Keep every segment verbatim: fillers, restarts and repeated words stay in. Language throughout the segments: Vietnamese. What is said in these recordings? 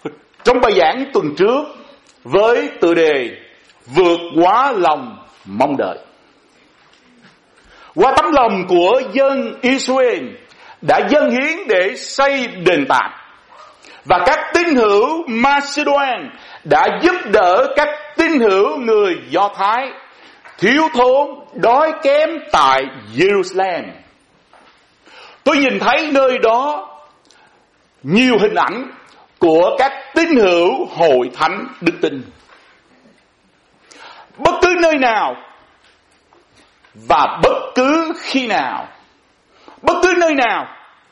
Trong bài giảng tuần trước với tựa đề vượt quá lòng mong đợi, qua tấm lòng của dân Israel đã dâng hiến để xây đền tạm, và các tín hữu Macedon đã giúp đỡ các tín hữu người Do Thái thiếu thốn đói kém tại Jerusalem. Tôi nhìn thấy nơi đó nhiều hình ảnh của các tín hữu hội thánh đức tin. Bất cứ nơi nào và bất cứ khi nào, bất cứ nơi nào,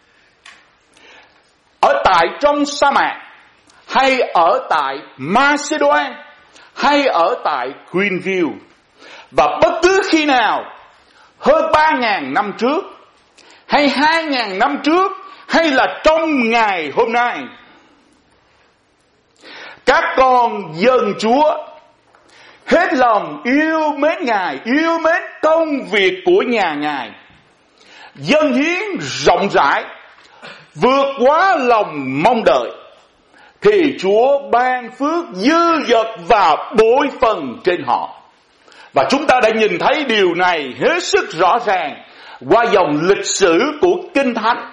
ở tại trong sa mạc, hay ở tại Macedon, hay ở tại Greenville, và bất cứ khi nào hơn ba ngàn năm trước, hay hai ngàn năm trước, hay là trong ngày hôm nay, các con dân Chúa hết lòng yêu mến Ngài, yêu mến công việc của nhà Ngài, dâng hiến rộng rãi, vượt quá lòng mong đợi, thì Chúa ban phước dư dật và bội phần trên họ. Và chúng ta đã nhìn thấy điều này hết sức rõ ràng qua dòng lịch sử của Kinh Thánh,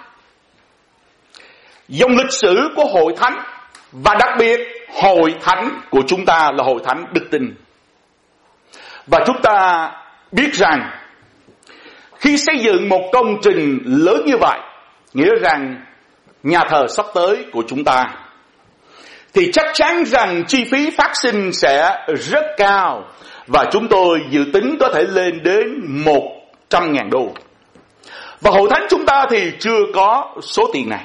dòng lịch sử của hội thánh, và đặc biệt hội thánh của chúng ta là hội thánh đức tin. Và chúng ta biết rằng khi xây dựng một công trình lớn như vậy, nghĩa rằng nhà thờ sắp tới của chúng ta, thì chắc chắn rằng chi phí phát sinh sẽ rất cao, và chúng tôi dự tính có thể lên đến một trăm ngàn đô. Và hội thánh chúng ta thì chưa có số tiền này.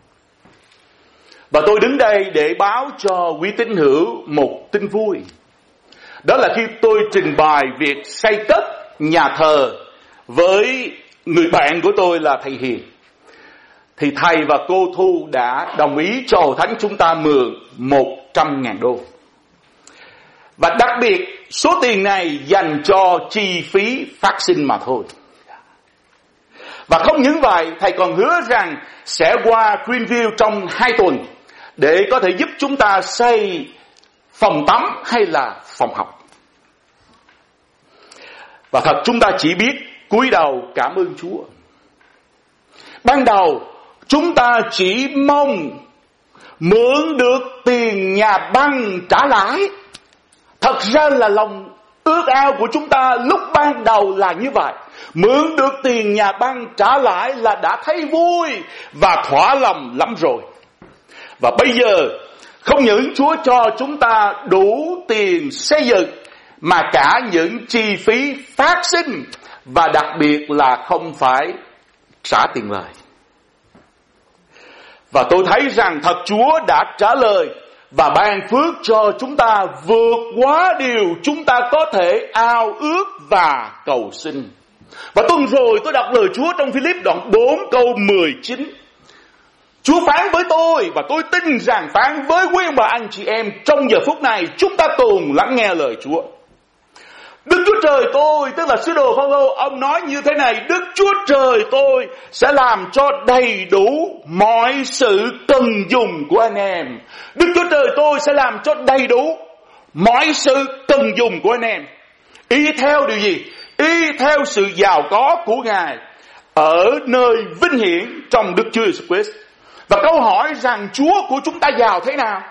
Và tôi đứng đây để báo cho quý tín hữu một tin vui. Đó là khi tôi trình bày việc xây cất nhà thờ với người bạn của tôi là thầy Hiền, thì thầy và cô Thu đã đồng ý cho hội thánh chúng ta mượn một trăm ngàn đô. Và đặc biệt số tiền này dành cho chi phí phát sinh mà thôi. Và không những vậy, thầy còn hứa rằng sẽ qua Greenville trong hai tuần để có thể giúp chúng ta xây phòng tắm hay là phòng học. Và thật chúng ta chỉ biết cúi đầu cảm ơn Chúa. Ban đầu chúng ta chỉ mong mượn được tiền nhà băng trả lãi. Thật ra là lòng ước ao của chúng ta lúc ban đầu là như vậy. Mượn được tiền nhà băng trả lãi là đã thấy vui và thỏa lòng lắm rồi. Và bây giờ không những Chúa cho chúng ta đủ tiền xây dựng, mà cả những chi phí phát sinh, và đặc biệt là không phải trả tiền lời. Và tôi thấy rằng thật Chúa đã trả lời và ban phước cho chúng ta vượt quá điều chúng ta có thể ao ước và cầu xin. Và tuần rồi tôi đọc lời Chúa trong Philip đoạn bốn câu mười chín. Chúa phán với tôi, và tôi tin rằng phán với quý ông bà anh chị em trong giờ phút này, chúng ta cùng lắng nghe lời Chúa. Đức Chúa Trời tôi, tức là sứ đồ Phaolô, ông nói như thế này: Đức Chúa Trời tôi sẽ làm cho đầy đủ mọi sự cần dùng của anh em. Đức Chúa Trời tôi sẽ làm cho đầy đủ mọi sự cần dùng của anh em. Y theo điều gì? Y theo sự giàu có của Ngài ở nơi vinh hiển trong Đức Chúa Jesus Christ. Và câu hỏi rằng Chúa của chúng ta giàu thế nào?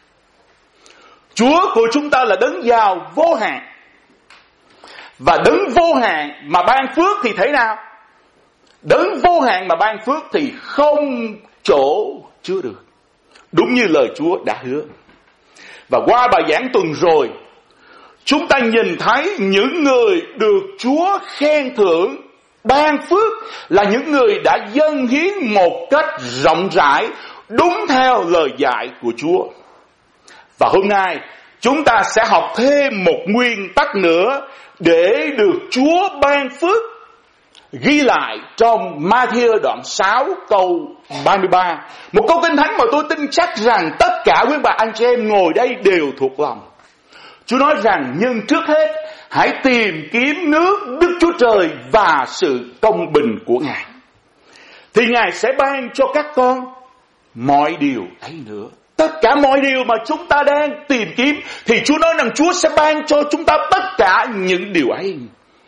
Chúa của chúng ta là đấng giàu vô hạn. Và đấng vô hạn mà ban phước thì thế nào? Đấng vô hạn mà ban phước thì không chỗ chứa được, đúng như lời Chúa đã hứa. Và qua bài giảng tuần rồi, chúng ta nhìn thấy những người được Chúa khen thưởng ban phước là những người đã dâng hiến một cách rộng rãi, đúng theo lời dạy của Chúa. Và hôm nay chúng ta sẽ học thêm một nguyên tắc nữa để được Chúa ban phước, ghi lại trong Ma-thi-ơ đoạn sáu câu ba mươi ba. Một câu kinh thánh mà tôi tin chắc rằng tất cả quý bà anh chị em ngồi đây đều thuộc lòng. Chúa nói rằng nhưng trước hết hãy tìm kiếm nước Đức Chúa Trời và sự công bình của Ngài, thì Ngài sẽ ban cho các con mọi điều ấy nữa. tất cả mọi điều mà chúng ta đang tìm kiếm, thì Chúa nói rằng Chúa sẽ ban cho chúng ta tất cả những điều ấy.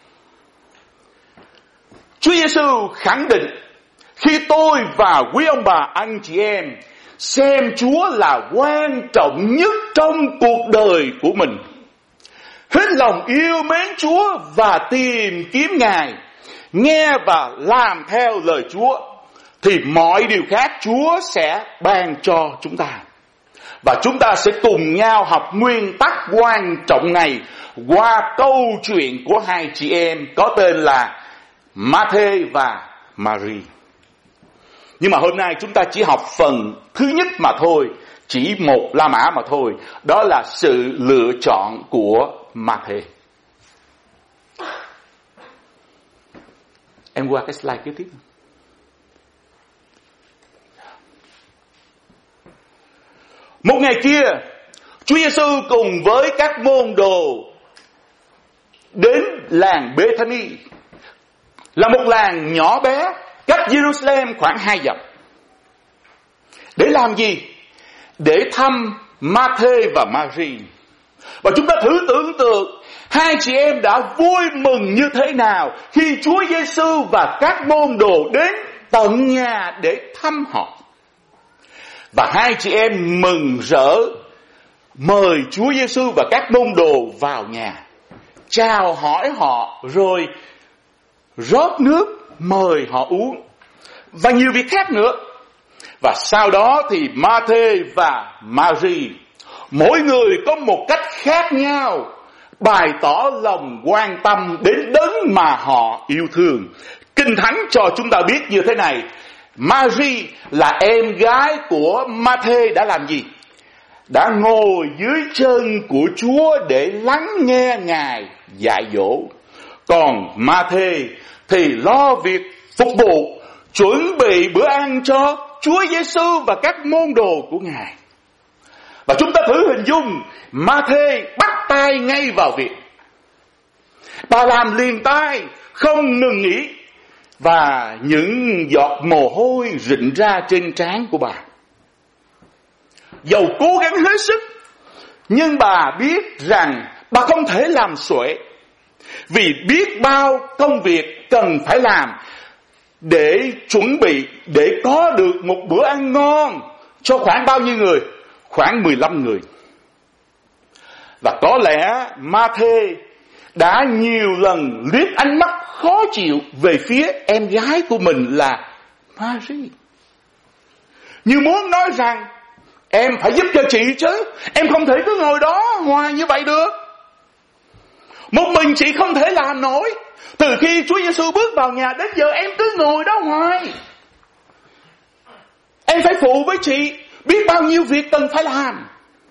Chúa Giêsu khẳng định, khi tôi và quý ông bà anh chị em xem Chúa là quan trọng nhất trong cuộc đời của mình, hết lòng yêu mến Chúa và tìm kiếm Ngài, nghe và làm theo lời Chúa, thì mọi điều khác Chúa sẽ ban cho chúng ta. Và chúng ta sẽ cùng nhau học nguyên tắc quan trọng này qua câu chuyện của hai chị em có tên là Ma-thê và Ma-ri. Nhưng mà hôm nay chúng ta chỉ học phần thứ nhất mà thôi, chỉ một La Mã mà thôi. Đó là sự lựa chọn của Ma-thê. Em qua cái slide kế tiếp. Một ngày kia, Chúa Giêsu cùng với các môn đồ đến làng Bê-thani, là một làng nhỏ bé cách Jerusalem khoảng hai dặm. Để làm gì? Để thăm Ma-thê và Ma-ri. Và chúng ta thử tưởng tượng hai chị em đã vui mừng như thế nào khi Chúa Giêsu và các môn đồ đến tận nhà để thăm họ. Và hai chị em mừng rỡ mời Chúa Giêsu và các môn đồ vào nhà, chào hỏi họ, rồi rót nước mời họ uống, và nhiều việc khác nữa. Và sau đó thì Ma-thê và Ma-ri, mỗi người có một cách khác nhau, bày tỏ lòng quan tâm đến đấng mà họ yêu thương. Kinh Thánh cho chúng ta biết như thế này: Ma-ri là em gái của Ma-thê đã làm gì? Đã ngồi dưới chân của Chúa để lắng nghe Ngài dạy dỗ. Còn Ma-thê thì lo việc phục vụ, chuẩn bị bữa ăn cho Chúa Giêsu và các môn đồ của Ngài. Và chúng ta thử hình dung, Ma-thê bắt tay ngay vào việc. Bà làm liền tay, không ngừng nghỉ, và những giọt mồ hôi rịn ra trên trán của bà. Dầu cố gắng hết sức, nhưng bà biết rằng bà không thể làm xuể, vì biết bao công việc cần phải làm để chuẩn bị, để có được một bữa ăn ngon cho khoảng bao nhiêu người? Khoảng mười lăm người. Và có lẽ Ma-thê đã nhiều lần liếc ánh mắt khó chịu về phía em gái của mình là Ma-ri, như muốn nói rằng em phải giúp cho chị chứ, em không thể cứ ngồi đó hoài như vậy được. Một mình chị không thể làm nổi. Từ khi Chúa Giêsu bước vào nhà đến giờ em cứ ngồi đó hoài. Em phải phụ với chị, biết bao nhiêu việc cần phải làm.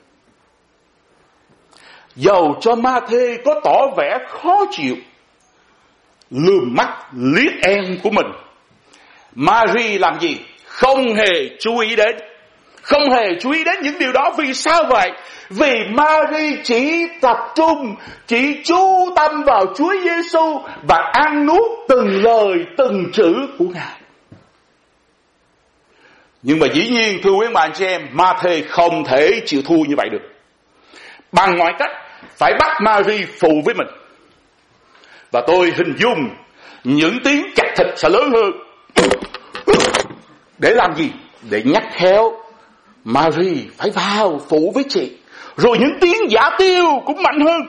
Dầu cho Ma-thê có tỏ vẻ khó chịu, lườm mắt liếc em của mình, Ma-ri làm gì? Không hề chú ý đến. Không hề chú ý đến những điều đó. Vì sao vậy? Vì Ma-ri chỉ tập trung, chỉ chú tâm vào Chúa Giêsu và ăn nuốt từng lời, từng chữ của Ngài. Nhưng mà dĩ nhiên, thưa quý bạn chị em, Ma-thê không thể chịu thua như vậy được. Bằng mọi cách phải bắt Ma-ri phụ với mình. Và tôi hình dung những tiếng chặt thịt sẽ lớn hơn. Để làm gì? Để nhắc khéo Ma-ri phải vào phụ với chị. Rồi những tiếng giả tiêu cũng mạnh hơn.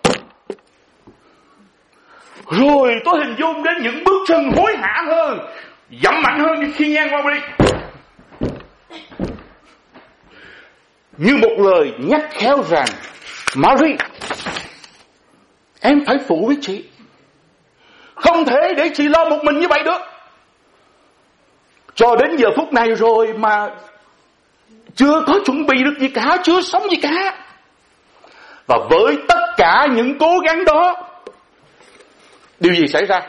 Rồi tôi hình dung đến những bước chân hối hả hơn, dẫm mạnh hơn khi ngang qua đi. Như một lời nhắc khéo rằng, Ma-ri, em phải phụ với chị. Không thể để chị lo một mình như vậy được. Cho đến giờ phút này rồi mà chưa có chuẩn bị được gì cả, chưa sống gì cả. Và với tất cả những cố gắng đó, điều gì xảy ra?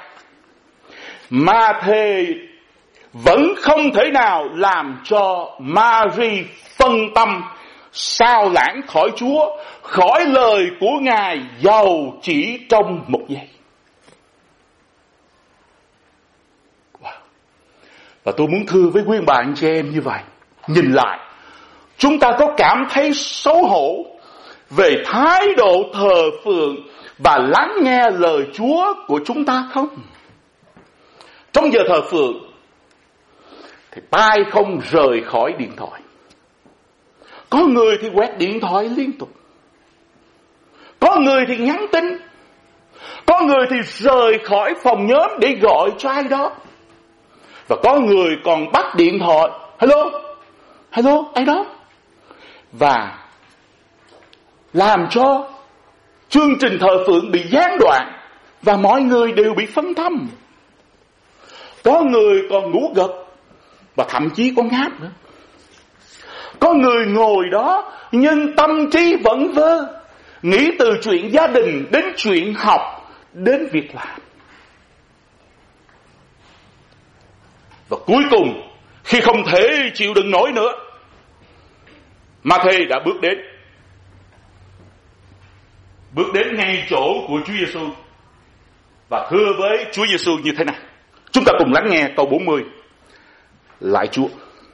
Ma-thê vẫn không thể nào làm cho Ma-ri phân tâm, sao lãng khỏi Chúa, khỏi lời của Ngài, dầu chỉ trong một giây. Wow. Và tôi muốn thưa với quý bà anh chị em như vậy. Nhìn lại, chúng ta có cảm thấy xấu hổ về thái độ thờ phượng và lắng nghe lời Chúa của chúng ta không? Trong giờ thờ phượng thì tay không rời khỏi điện thoại. Có người thì quét điện thoại liên tục. Có người thì nhắn tin. Có người thì rời khỏi phòng nhóm để gọi cho ai đó. Và có người còn bắt điện thoại. Hello, hello, ai đó. Và làm cho chương trình thờ phượng bị gián đoạn và mọi người đều bị phân tâm. Có người còn ngủ gật và thậm chí có ngáp nữa. Có người ngồi đó nhưng tâm trí vẫn vơ, nghĩ từ chuyện gia đình đến chuyện học đến việc làm. Và cuối cùng, khi không thể chịu đựng nổi nữa, Ma-thê đã bước đến. Bước đến ngay chỗ của Chúa Giêsu và thưa với Chúa Giêsu như thế này. Chúng ta cùng lắng nghe câu bốn mươi. Lạy Chúa,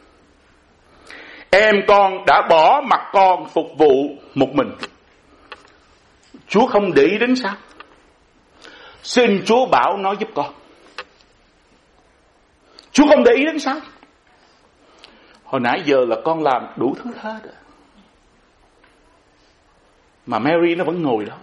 em con đã bỏ mặc con phục vụ một mình. Chúa không để ý đến sao? Xin Chúa bảo nó giúp con. Chúa không để ý đến sao? Hồi nãy giờ là con làm đủ thứ hết rồi, mà Mary nó vẫn ngồi đó.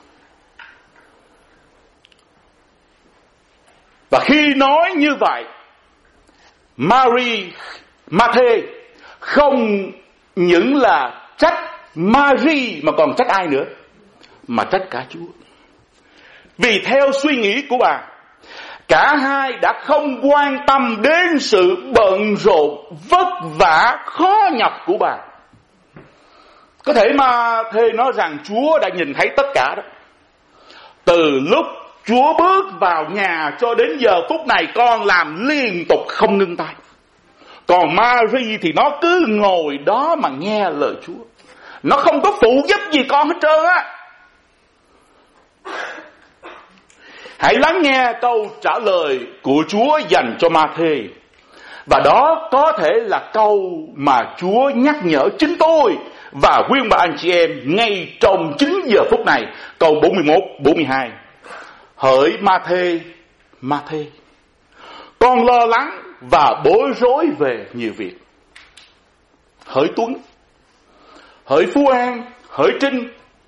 Và khi nói như vậy, Mary, Ma-thê không những là trách Mary mà còn trách ai nữa? Mà trách cả Chúa. Vì theo suy nghĩ của bà, cả hai đã không quan tâm đến sự bận rộn, vất vả, khó nhọc của bà. Có thể Ma-thê nói rằng Chúa đã nhìn thấy tất cả đó. Từ lúc Chúa bước vào nhà cho đến giờ phút này, con làm liên tục không ngưng tay. Còn Mary thì nó cứ ngồi đó mà nghe lời Chúa. Nó không có phụ giúp gì con hết trơn á. Hãy lắng nghe câu trả lời của Chúa dành cho Ma-thê. Và đó có thể là câu mà Chúa nhắc nhở chính tôi và khuyên bà anh chị em ngay trong chính giờ phút này. Câu bốn mươi mốt, bốn mươi hai. Hỡi Ma-thê, Ma-thê, con lo lắng và bối rối về nhiều việc. Hỡi Tuấn, hỡi Phú An, hỡi Trinh,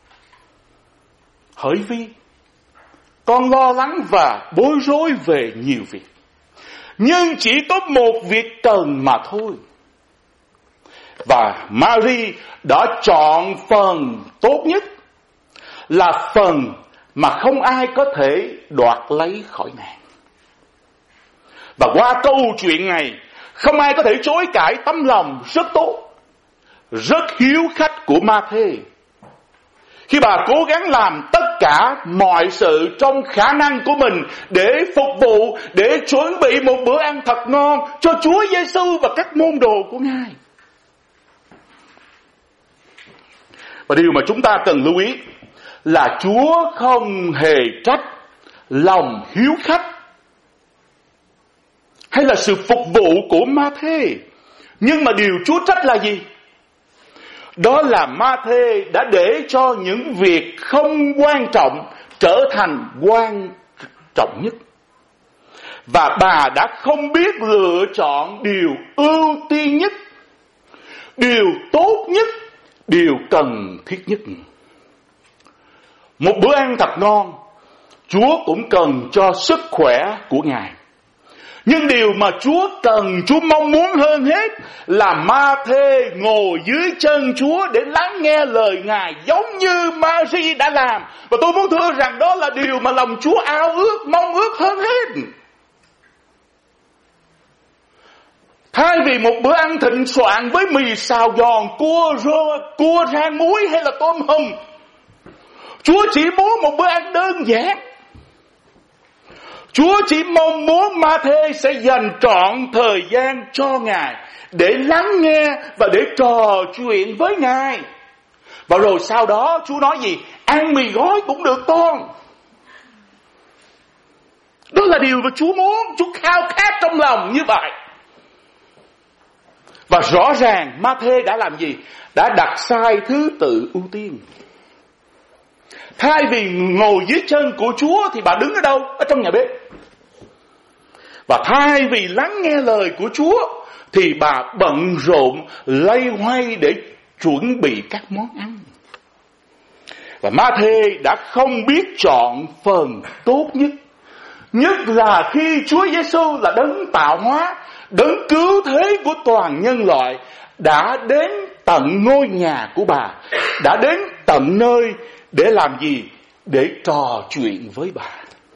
hỡi Vi, con lo lắng và bối rối về nhiều việc. Nhưng chỉ có một việc cần mà thôi. Và Mary đã chọn phần tốt nhất, là phần mà không ai có thể đoạt lấy khỏi nàng. Và qua câu chuyện này, không ai có thể chối cãi tấm lòng rất tốt, rất hiếu khách của Ma-thê. Khi bà cố gắng làm tất cả mọi sự trong khả năng của mình để phục vụ, để chuẩn bị một bữa ăn thật ngon cho Chúa Giêsu và các môn đồ của Ngài. Và điều mà chúng ta cần lưu ý là Chúa không hề trách lòng hiếu khách hay là sự phục vụ của Ma-thê. Nhưng mà điều Chúa trách là gì? Đó là Ma-thê đã để cho những việc không quan trọng trở thành quan trọng nhất. Và bà đã không biết lựa chọn điều ưu tiên nhất, điều tốt nhất, điều cần thiết nhất. Một bữa ăn thật ngon, Chúa cũng cần cho sức khỏe của Ngài. Nhưng điều mà Chúa cần, Chúa mong muốn hơn hết là Ma-thê ngồi dưới chân Chúa để lắng nghe lời Ngài, giống như Mary đã làm. Và tôi muốn thưa rằng đó là điều mà lòng Chúa ao ước, mong ước hơn hết. Thay vì một bữa ăn thịnh soạn với mì xào giòn, cua rô, cua rang muối hay là tôm hùm, Chúa chỉ muốn một bữa ăn đơn giản. Chúa chỉ mong muốn Ma-thê sẽ dành trọn thời gian cho Ngài để lắng nghe và để trò chuyện với Ngài. Và rồi sau đó Chúa nói gì? Ăn mì gói cũng được con. Đó là điều mà Chúa muốn, Chúa khao khát trong lòng như vậy. Và rõ ràng Ma-thê đã làm gì? Đã đặt sai thứ tự ưu tiên. Thay vì ngồi dưới chân của Chúa thì bà đứng ở đâu? Ở trong nhà bếp. Và thay vì lắng nghe lời của Chúa thì bà bận rộn loay hoay để chuẩn bị các món ăn. Và Ma-thê đã không biết chọn phần tốt nhất. Nhất là khi Chúa Giêsu là đấng tạo hóa, đấng cứu thế của toàn nhân loại, đã đến tận ngôi nhà của bà, đã đến tận nơi để làm gì? Để trò chuyện với bà.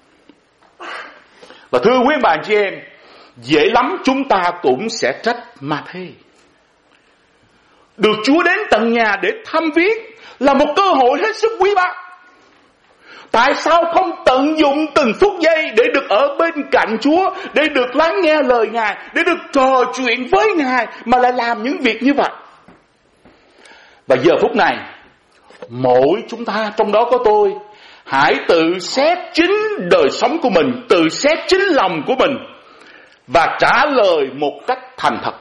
Và thưa quý bà chị em, dễ lắm chúng ta cũng sẽ trách Ma-thê. Được Chúa đến tận nhà để thăm viếng là một cơ hội hết sức quý báu. Tại sao không tận dụng từng phút giây để được ở bên cạnh Chúa, để được lắng nghe lời Ngài, để được trò chuyện với Ngài, mà lại làm những việc như vậy? Và giờ phút này, mỗi chúng ta, trong đó có tôi, hãy tự xét chính đời sống của mình, tự xét chính lòng của mình và trả lời một cách thành thật.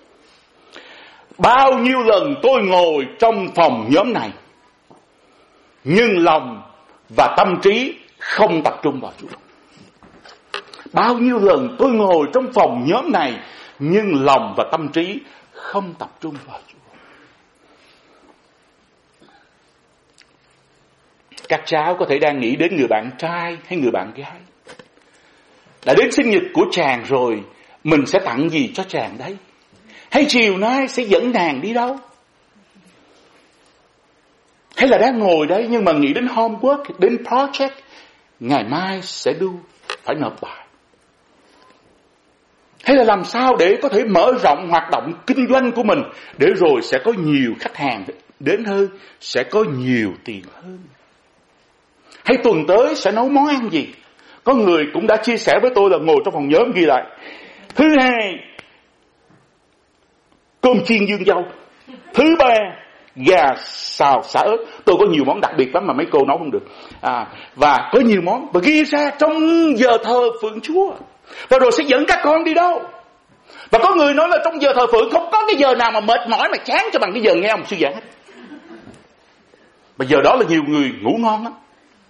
Bao nhiêu lần tôi ngồi trong phòng nhóm này, nhưng lòng và tâm trí không tập trung vào Chúa. Bao nhiêu lần tôi ngồi trong phòng nhóm này, nhưng lòng và tâm trí không tập trung vào Chúa. Các cháu có thể đang nghĩ đến người bạn trai hay người bạn gái. Đã đến sinh nhật của chàng rồi, mình sẽ tặng gì cho chàng đấy? Hay chiều nay sẽ dẫn nàng đi đâu? Hay là đang ngồi đấy nhưng mà nghĩ đến homework, đến project, ngày mai sẽ do, phải nộp bài. Hay là làm sao để có thể mở rộng hoạt động kinh doanh của mình, để rồi sẽ có nhiều khách hàng đến hơn, sẽ có nhiều tiền hơn. Hay tuần tới sẽ nấu món ăn gì? Có người cũng đã chia sẻ với tôi là ngồi trong phòng nhóm ghi lại: thứ hai, cơm chiên dương dâu. Thứ ba, gà xào xả ớt. Tôi có nhiều món đặc biệt lắm mà mấy cô nấu không được. À, và có nhiều món. Và ghi ra trong giờ thờ phượng Chúa. Và rồi sẽ dẫn các con đi đâu? Và có người nói là trong giờ thờ phượng không có cái giờ nào mà mệt mỏi mà chán cho bằng cái giờ nghe ông sư giảng hết. Và giờ đó là nhiều người ngủ ngon lắm.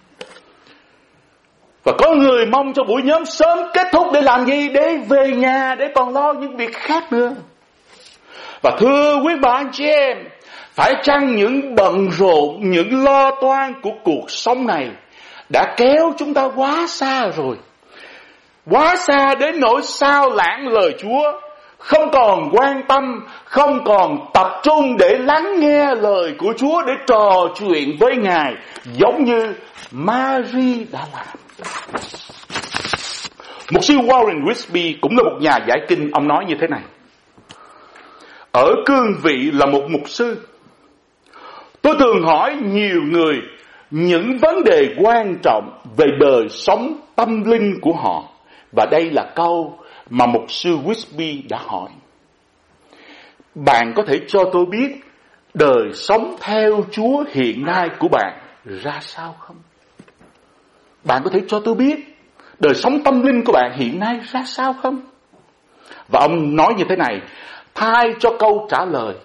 Và có người mong cho buổi nhóm sớm kết thúc để làm gì? Để về nhà, để còn lo những việc khác nữa. Và thưa quý bà anh chị em, phải chăng những bận rộn, những lo toan của cuộc sống này đã kéo chúng ta quá xa rồi? Quá xa đến nỗi sao lãng lời Chúa, không còn quan tâm, không còn tập trung để lắng nghe lời của Chúa, để trò chuyện với Ngài, giống như Mary đã làm. Mục sư Warren Wiersbe cũng là một nhà giải kinh. Ông nói như thế này: ở cương vị là một mục sư, tôi thường hỏi nhiều người những vấn đề quan trọng về đời sống tâm linh của họ. Và đây là câu mà mục sư Wiersbe đã hỏi: bạn có thể cho tôi biết đời sống theo Chúa hiện nay của bạn ra sao không? Bạn có thể cho tôi biết đời sống tâm linh của bạn hiện nay ra sao không? Và ông nói như thế này: thay cho câu trả lời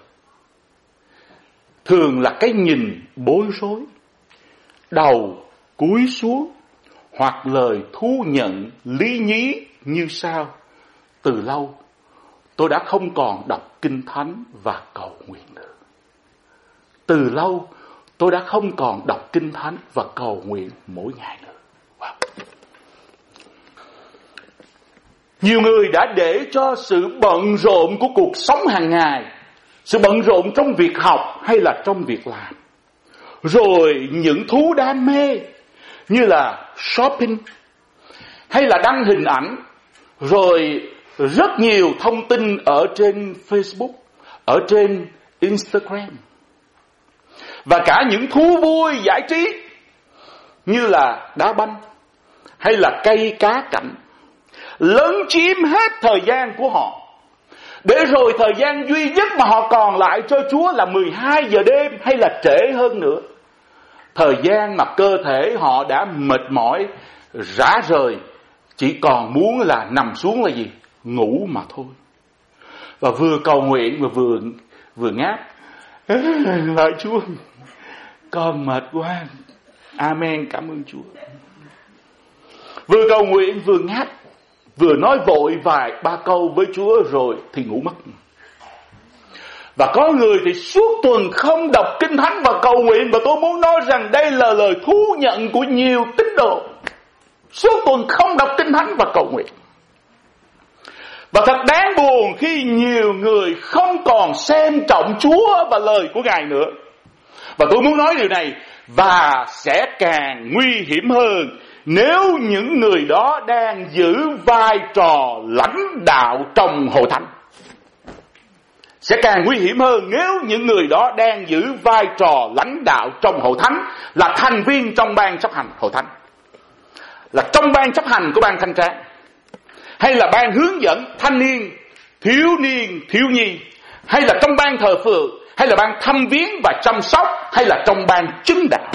thường là cái nhìn bối rối, đầu cúi xuống, hoặc lời thú nhận lý nhí như sau: từ lâu tôi đã không còn đọc Kinh Thánh và cầu nguyện nữa. Từ lâu tôi đã không còn đọc Kinh Thánh và cầu nguyện mỗi ngày nữa. Wow. Nhiều người đã để cho sự bận rộn của cuộc sống hàng ngày, sự bận rộn trong việc học hay là trong việc làm, rồi những thú đam mê như là shopping hay là đăng hình ảnh, rồi rất nhiều thông tin ở trên Facebook, ở trên Instagram, và cả những thú vui giải trí như là đá banh hay là cây cá cảnh lấn chiếm hết thời gian của họ. Để rồi thời gian duy nhất mà họ còn lại cho Chúa là mười hai giờ đêm hay là trễ hơn nữa. Thời gian mà cơ thể họ đã mệt mỏi, rã rời, chỉ còn muốn là nằm xuống là gì? Ngủ mà thôi. và vừa cầu nguyện và vừa vừa ngáp. Lạy Chúa, con mệt quá. Amen, cảm ơn Chúa. Vừa cầu nguyện vừa ngáp, vừa nói vội vài ba câu với Chúa rồi thì ngủ mất. Và có người thì suốt tuần không đọc Kinh Thánh và cầu nguyện, và tôi muốn nói rằng đây là lời thú nhận của nhiều tín đồ. Suốt tuần không đọc Kinh Thánh và cầu nguyện. Và thật đáng buồn khi nhiều người không còn xem trọng Chúa và lời của Ngài nữa. Và tôi muốn nói điều này, và sẽ càng nguy hiểm hơn nếu những người đó đang giữ vai trò lãnh đạo trong hội thánh. Sẽ càng nguy hiểm hơn nếu những người đó đang giữ vai trò lãnh đạo trong hội thánh, là thành viên trong ban chấp hành hội thánh, là trong ban chấp hành của ban thanh tráng, hay là ban hướng dẫn thanh niên, thiếu niên, thiếu nhi, hay là trong ban thờ phượng, hay là ban thăm viếng và chăm sóc, hay là trong ban chứng đạo.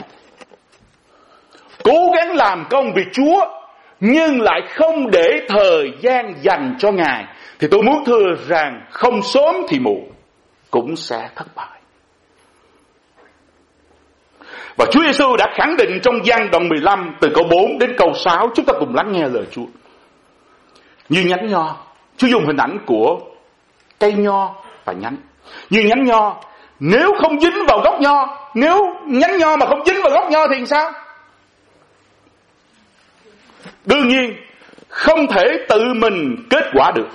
Cố gắng làm công việc Chúa nhưng lại không để thời gian dành cho Ngài, thì tôi muốn thưa rằng không sớm thì muộn cũng sẽ thất bại. Và Chúa Giêsu đã khẳng định trong Giăng đoạn mười lăm từ câu bốn đến câu sáu. Chúng ta cùng lắng nghe lời Chúa. Như nhánh nho, Chúa dùng hình ảnh của cây nho và nhánh. Như nhánh nho, nếu không dính vào gốc nho, nếu nhánh nho mà không dính vào gốc nho thì sao? Đương nhiên không thể tự mình kết quả được.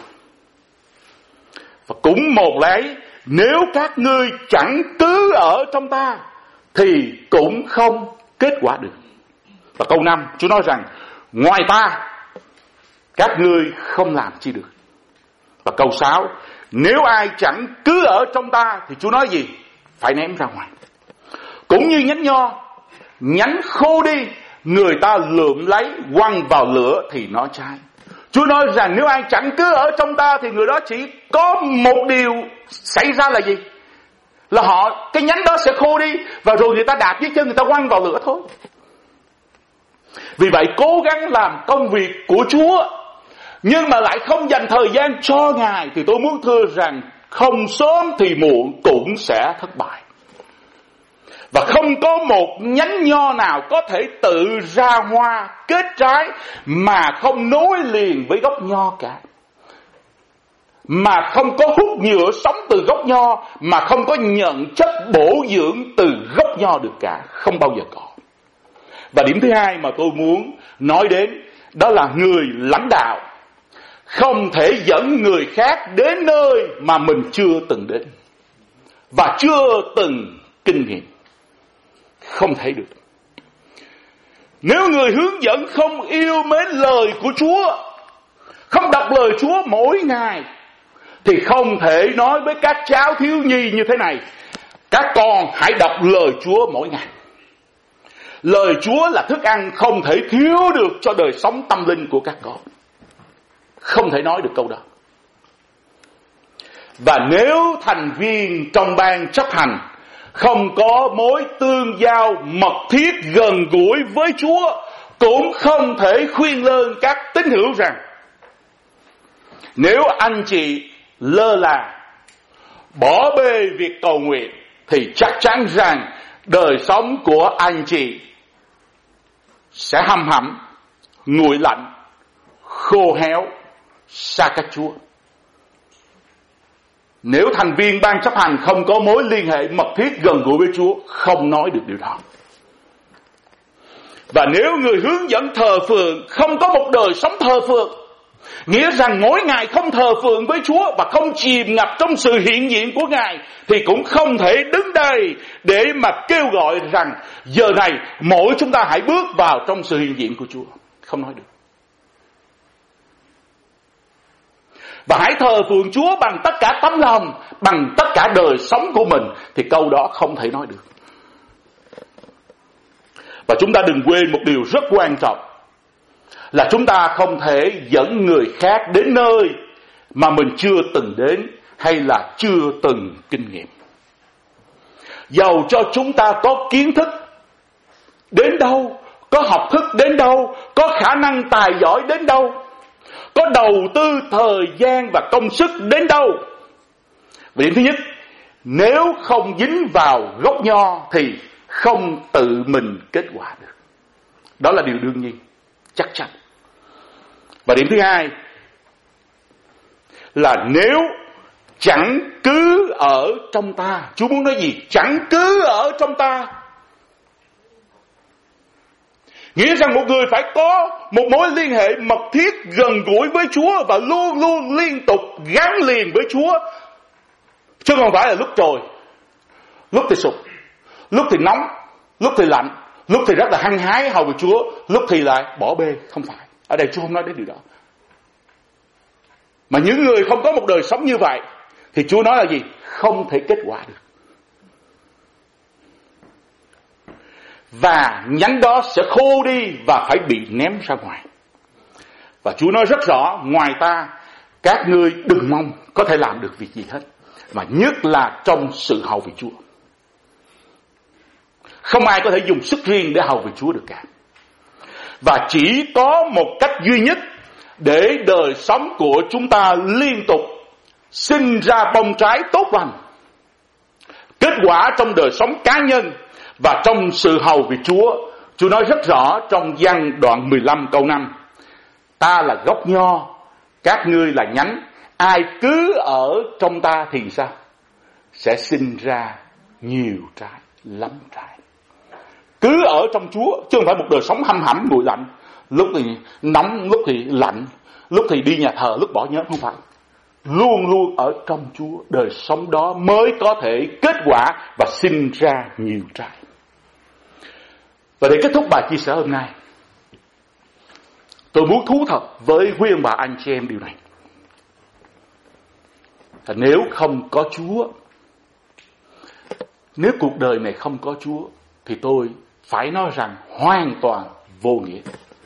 Và cũng một lấy, nếu các ngươi chẳng cứ ở trong ta thì cũng không kết quả được. Và câu năm, Chúa nói rằng ngoài ta các ngươi không làm chi được. Và câu sáu, nếu ai chẳng cứ ở trong ta thì Chúa nói gì? Phải ném ra ngoài. Cũng như nhánh nho, nhánh khô đi, người ta lượm lấy quăng vào lửa thì nó cháy. Chúa nói rằng nếu ai chẳng cứ ở trong ta thì người đó chỉ có một điều xảy ra là gì? Là họ, cái nhánh đó sẽ khô đi, và rồi người ta đạp dưới chân, người ta quăng vào lửa thôi. Vì vậy cố gắng làm công việc của Chúa nhưng mà lại không dành thời gian cho Ngài, thì tôi muốn thưa rằng không sớm thì muộn cũng sẽ thất bại. Và không có một nhánh nho nào có thể tự ra hoa kết trái mà không nối liền với gốc nho cả. Mà không có hút nhựa sống từ gốc nho, mà không có nhận chất bổ dưỡng từ gốc nho được cả. Không bao giờ có. Và điểm thứ hai mà tôi muốn nói đến, đó là người lãnh đạo không thể dẫn người khác đến nơi mà mình chưa từng đến và chưa từng kinh nghiệm. Không thể được. Nếu người hướng dẫn không yêu mến lời của Chúa, không đọc lời Chúa mỗi ngày, thì không thể nói với các cháu thiếu nhi như thế này: các con hãy đọc lời Chúa mỗi ngày. Lời Chúa là thức ăn không thể thiếu được cho đời sống tâm linh của các con. Không thể nói được câu đó. Và nếu thành viên trong ban chấp hành không có mối tương giao mật thiết gần gũi với Chúa, cũng không thể khuyên lơn các tín hữu rằng nếu anh chị lơ là, bỏ bê việc cầu nguyện, thì chắc chắn rằng đời sống của anh chị sẽ hầm hẩm, nguội lạnh, khô héo, xa cách Chúa. Nếu thành viên ban chấp hành không có mối liên hệ mật thiết gần gũi với Chúa, không nói được điều đó. Và nếu người hướng dẫn thờ phượng không có một đời sống thờ phượng, nghĩa rằng mỗi ngày không thờ phượng với Chúa và không chìm ngập trong sự hiện diện của Ngài, thì cũng không thể đứng đây để mà kêu gọi rằng giờ này mỗi chúng ta hãy bước vào trong sự hiện diện của Chúa. Không nói được. Và hãy thờ phượng Chúa bằng tất cả tấm lòng, bằng tất cả đời sống của mình, thì câu đó không thể nói được. Và chúng ta đừng quên một điều rất quan trọng, là chúng ta không thể dẫn người khác đến nơi mà mình chưa từng đến hay là chưa từng kinh nghiệm. Dầu cho chúng ta có kiến thức đến đâu, có học thức đến đâu, có khả năng tài giỏi đến đâu, có đầu tư thời gian và công sức đến đâu, Và điểm thứ nhất, nếu không dính vào gốc nho thì không tự mình kết quả được. Đó là điều đương nhiên, chắc chắn. Và điểm thứ hai là nếu chẳng cứ ở trong ta. Chúa muốn nói gì? Chẳng cứ ở trong ta. Nghĩa rằng một người phải có một mối liên hệ mật thiết gần gũi với Chúa và luôn luôn liên tục gắn liền với Chúa. Chứ không phải là lúc trồi, lúc thì sụp, lúc thì nóng, lúc thì lạnh, lúc thì rất là hăng hái hầu về Chúa, lúc thì lại bỏ bê. Không phải. Ở đây Chúa không nói đến điều đó. Mà những người không có một đời sống như vậy thì Chúa nói là gì? Không thể kết quả được. Và nhánh đó sẽ khô đi và phải bị ném ra ngoài. Và Chúa nói rất rõ, ngoài ta các ngươi đừng mong có thể làm được việc gì hết, mà nhất là trong sự hầu về Chúa. Không ai có thể dùng sức riêng để hầu về Chúa được cả. Và chỉ có một cách duy nhất để đời sống của chúng ta liên tục sinh ra bông trái tốt lành, kết quả trong đời sống cá nhân và trong sự hầu về Chúa. Chúa nói rất rõ trong Giăng đoạn mười lăm câu năm: ta là gốc nho, các ngươi là nhánh, ai cứ ở trong ta thì sao? Sẽ sinh ra nhiều trái, lắm trái. Cứ ở trong Chúa, chứ không phải một đời sống hăm hẩm nguội lạnh, lúc thì nóng, lúc thì lạnh, lúc thì đi nhà thờ, lúc bỏ nhớ. Không phải. Luôn luôn ở trong Chúa, đời sống đó mới có thể kết quả và sinh ra nhiều trái. Và để kết thúc bài chia sẻ hôm nay, tôi muốn thú thật với quý ông bà anh chị em điều này. Là nếu không có Chúa, nếu cuộc đời này không có Chúa, thì tôi phải nói rằng hoàn toàn vô nghĩa.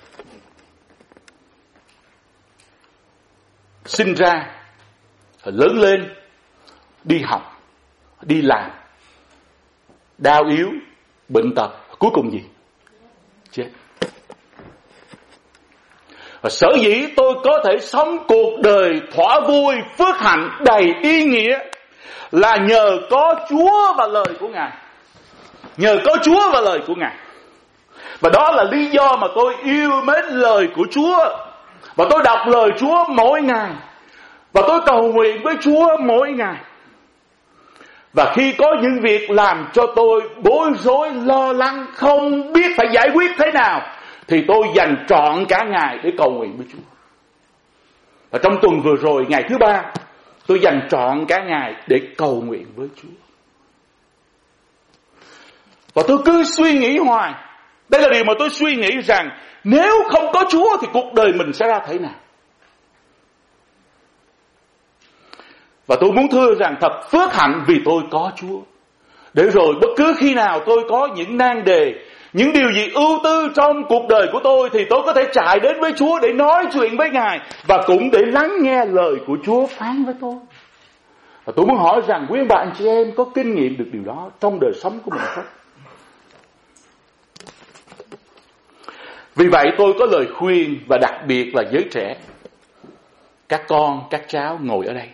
Sinh ra, lớn lên, đi học, đi làm, đau yếu, bệnh tật, cuối cùng gì? Chết. Và sở dĩ tôi có thể sống cuộc đời thỏa vui, phước hạnh, đầy ý nghĩa là nhờ có Chúa và lời của Ngài. Nhờ có Chúa và lời của Ngài. Và đó là lý do mà tôi yêu mến lời của Chúa. Và tôi đọc lời Chúa mỗi ngày. Và tôi cầu nguyện với Chúa mỗi ngày. Và khi có những việc làm cho tôi bối rối, lo lắng, không biết phải giải quyết thế nào, thì tôi dành trọn cả ngày để cầu nguyện với Chúa. Và trong tuần vừa rồi, ngày thứ ba, tôi dành trọn cả ngày để cầu nguyện với Chúa. Và tôi cứ suy nghĩ hoài. Đây là điều mà tôi suy nghĩ rằng nếu không có Chúa thì cuộc đời mình sẽ ra thế nào. Và tôi muốn thưa rằng thật phước hạnh vì tôi có Chúa. Để rồi bất cứ khi nào tôi có những nan đề, những điều gì ưu tư trong cuộc đời của tôi, thì tôi có thể chạy đến với Chúa để nói chuyện với Ngài, và cũng để lắng nghe lời của Chúa phán với tôi. Và tôi muốn hỏi rằng quý bạn chị em có kinh nghiệm được điều đó trong đời sống của mình không? Vì vậy tôi có lời khuyên, và đặc biệt là giới trẻ, các con, các cháu ngồi ở đây.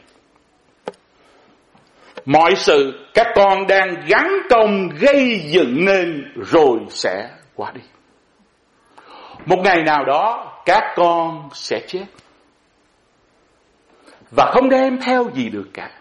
Mọi sự các con đang gắng công gây dựng nên rồi sẽ qua đi. Một ngày nào đó các con sẽ chết, và không đem theo gì được cả.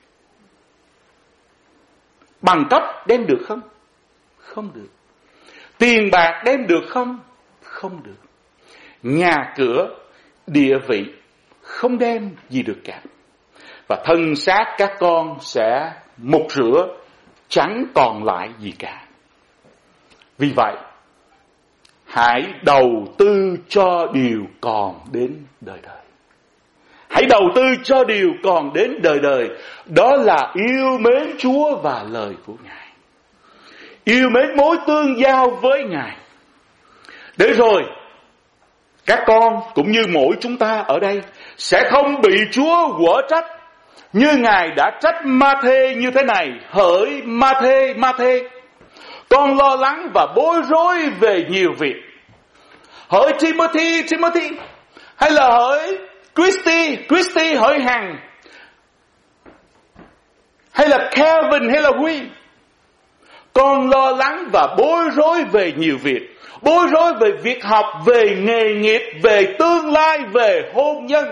Bằng cấp đem được không? Không được. Tiền bạc đem được không? Không được. Nhà cửa, địa vị không đem gì được cả. Và thân xác các con sẽ mục rửa, chẳng còn lại gì cả. Vì vậy, hãy đầu tư cho điều còn đến đời đời. Hãy đầu tư cho điều còn đến đời đời. Đó là yêu mến Chúa và lời của Ngài. Yêu mến mối tương giao với Ngài. Để rồi, các con cũng như mỗi chúng ta ở đây sẽ không bị Chúa quở trách như Ngài đã trách Ma-thê như thế này: hỡi Ma-thê, Ma-thê, con lo lắng và bối rối về nhiều việc. Hỡi Timothy, Timothy, hay là hỡi Christy, Christy, hỡi Hằng, hay là Kevin, hay là Huy. Con lo lắng và bối rối về nhiều việc. Bối rối về việc học, về nghề nghiệp, về tương lai, về hôn nhân.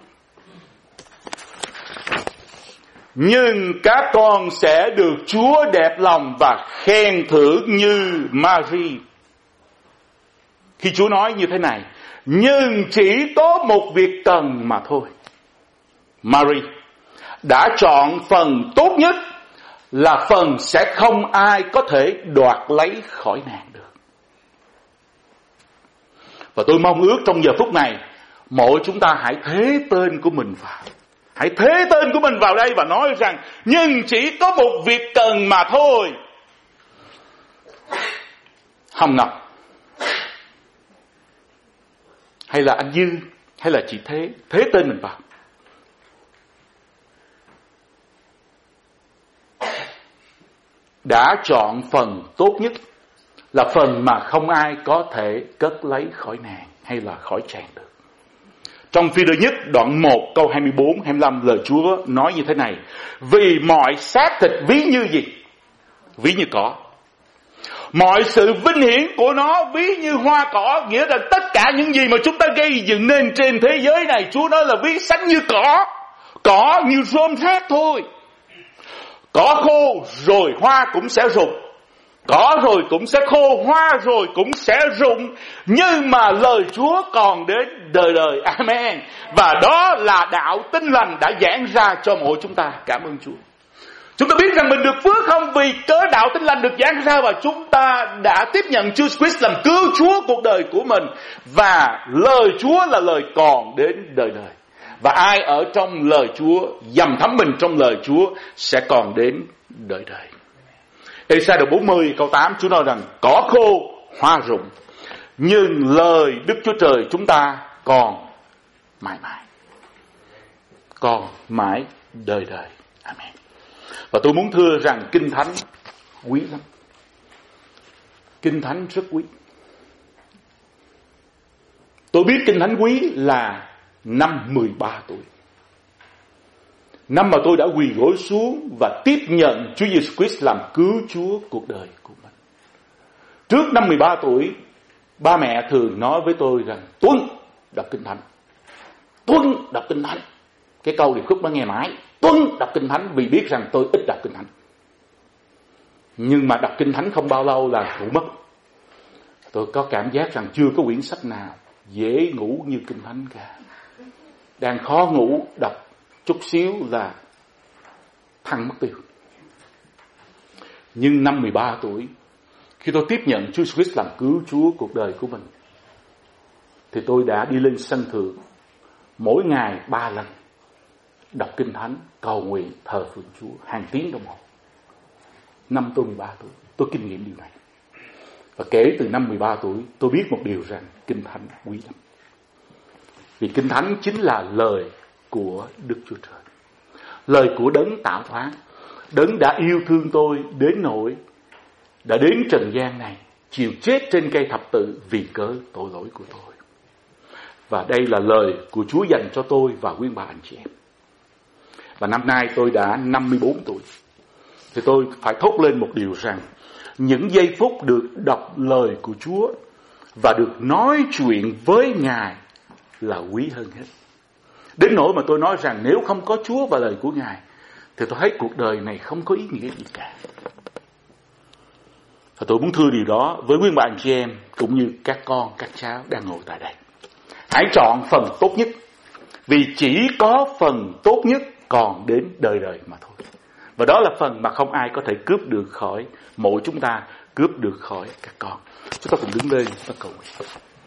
Nhưng các con sẽ được Chúa đẹp lòng và khen thưởng như Mary. Khi Chúa nói như thế này, nhưng chỉ có một việc cần mà thôi. Mary đã chọn phần tốt nhất, là phần sẽ không ai có thể đoạt lấy khỏi nàng được. Và tôi mong ước trong giờ phút này, mỗi chúng ta hãy thế tên của mình vào. Hãy thế tên của mình vào đây và nói rằng, nhưng chỉ có một việc cần mà thôi. Hồng Ngọc, hay là anh Dư, hay là chị Thế, thế tên mình vào. Đã chọn phần tốt nhất, là phần mà không ai có thể cất lấy khỏi nàng hay là khỏi chàng được. Trong Phi-rơ nhất đoạn một câu hai mươi bốn hai mươi lăm, lời Chúa nói như thế này: vì mọi xác thịt ví như gì? Ví như cỏ. Mọi sự vinh hiển của nó ví như hoa cỏ. Nghĩa là tất cả những gì mà chúng ta gây dựng nên trên thế giới này, Chúa nói là ví sánh như cỏ. Cỏ như rơm rác thôi. Cỏ khô rồi hoa cũng sẽ rụng. Cỏ rồi cũng sẽ khô, hoa rồi cũng sẽ rụng. Nhưng mà lời Chúa còn đến đời đời. Amen. Và đó là đạo Tin Lành đã giảng ra cho mỗi chúng ta. Cảm ơn Chúa. Chúng ta biết rằng mình được phước không? Vì cớ đạo Tin Lành được giảng ra và chúng ta đã tiếp nhận Chúa Christ làm cứu Chúa cuộc đời của mình. Và lời Chúa là lời còn đến đời đời. Và ai ở trong lời Chúa, dầm thấm mình trong lời Chúa, sẽ còn đến đời đời. Ê-sai đoạn bốn mươi câu tám, Chúa nói rằng cỏ khô, hoa rụng, nhưng lời Đức Chúa Trời chúng ta còn mãi mãi, còn mãi đời đời. Amen. Và tôi muốn thưa rằng Kinh Thánh quý lắm. Kinh Thánh rất quý. Tôi biết Kinh Thánh quý là năm mười ba tuổi. Năm mà tôi đã quỳ gối xuống và tiếp nhận Chúa Giêsu Christ làm cứu Chúa cuộc đời của mình. Trước năm mười ba tuổi, ba mẹ thường nói với tôi rằng Tuấn đọc Kinh Thánh. Tuấn đọc Kinh Thánh. Cái câu điệp khúc đó nghe mãi. Tuấn đọc Kinh Thánh, vì biết rằng tôi ít đọc Kinh Thánh. Nhưng mà đọc Kinh Thánh không bao lâu là ngủ mất. Tôi có cảm giác rằng chưa có quyển sách nào dễ ngủ như Kinh Thánh cả. Đang khó ngủ, đọc chút xíu là thăng mất tiêu. Nhưng năm mười ba tuổi, khi tôi tiếp nhận Chúa Christ làm cứu Chúa cuộc đời của mình, thì tôi đã đi lên sân thượng mỗi ngày ba lần, đọc Kinh Thánh, cầu nguyện, thờ phượng Chúa hàng tiếng đồng hồ. Năm tôi mười ba tuổi, tôi kinh nghiệm điều này. Và kể từ năm mười ba tuổi, tôi biết một điều rằng Kinh Thánh quý lắm. Vì Kinh Thánh chính là lời của Đức Chúa Trời, lời của Đấng tạo hóa, Đấng đã yêu thương tôi đến nỗi đã đến trần gian này, chịu chết trên cây thập tự vì cớ tội lỗi của tôi. Và đây là lời của Chúa dành cho tôi và quý bà anh chị em. Và năm nay tôi đã năm mươi bốn tuổi, thì tôi phải thốt lên một điều rằng những giây phút được đọc lời của Chúa và được nói chuyện với Ngài là quý hơn hết. Đến nỗi mà tôi nói rằng nếu không có Chúa và lời của Ngài thì tôi thấy cuộc đời này không có ý nghĩa gì cả. Và tôi muốn thưa điều đó với quý bạn chị em cũng như các con, các cháu đang ngồi tại đây. Hãy chọn phần tốt nhất, vì chỉ có phần tốt nhất còn đến đời đời mà thôi. Và đó là phần mà không ai có thể cướp được khỏi mỗi chúng ta, cướp được khỏi các con. Chúng ta cùng đứng lên và cầu nguyện.